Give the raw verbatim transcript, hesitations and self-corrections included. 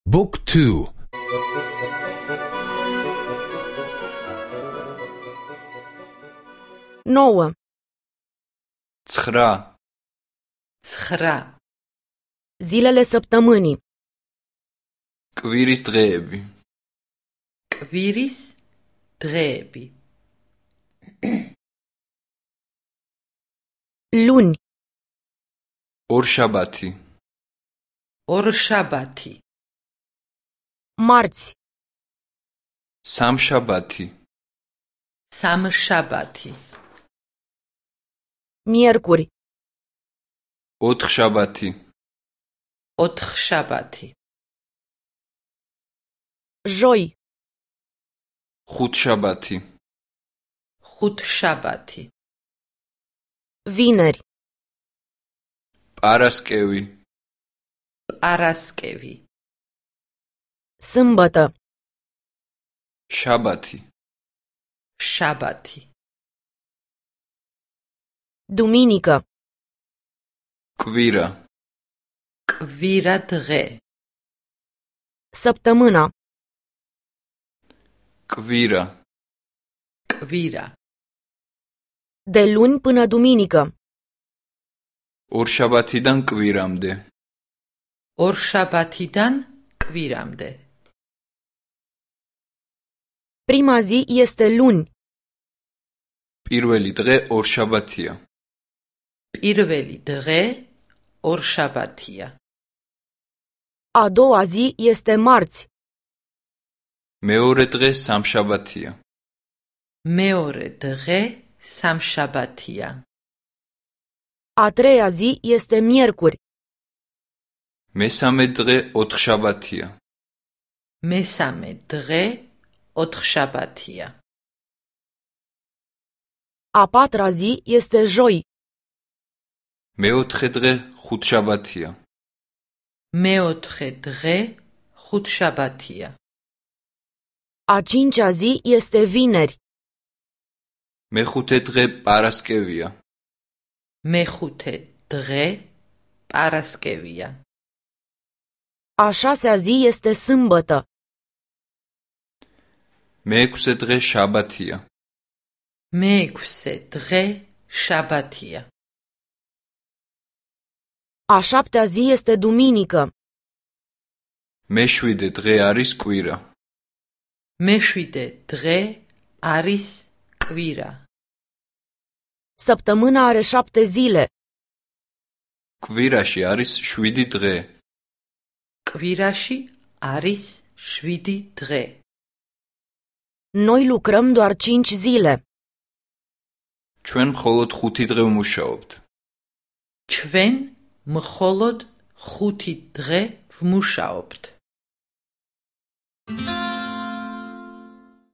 บุ๊กทู nouă ცხრა ცხრა zilele săptămânii კვირის დღეები კვირის დღეები luni ორშაბათი ორშაბათი marți სამშაბათი სამშაბათი miercuri ოთხშაბათი ოთხშაბათი joi ხუთშაბათი ხუთშაბათი vineri პარასკევი პარასკევი sâmbătă შაბათი შაბათი duminică კვირა კვირა დღე săptămâna კვირა კვირა de luni până duminică ორშაბათიდან კვირამდე ორშაბათიდან კვირამდე prima zi este luni პირველი დღე ორშაბათია პირველი დღე ორშაბათია a doua zi este marți მეორე დღე სამშაბათია მეორე დღე სამშაბათია a treia zi este miercuri მესამე დღე ოთხშაბათია მესამე დღე ოთხშაბათია a patra zi este joi მეოთხე დღე ხუთშაბათია მეოთხე დღე ხუთშაბათია a cincea zi este vineri მეხუთე დღე პარასკევია მეხუთე დღე პარასკევია a șasea zi este sâmbătă მეექვსე დღე შაბათია მეექვსე დღე შაბათია a șaptea zi este duminică მეშვიდე დღე არის კვირა მეშვიდე დღე არის კვირა săptămâna are șapte zile კვირაში არის შვიდი დღე კვირაში არის შვიდი დღე noi lucrăm doar cinci zile ჩვენ მხოლოდ ხუთი დღე ვმუშაობთ ჩვენ მხოლოდ ხუთი დღე ვმუშაობთ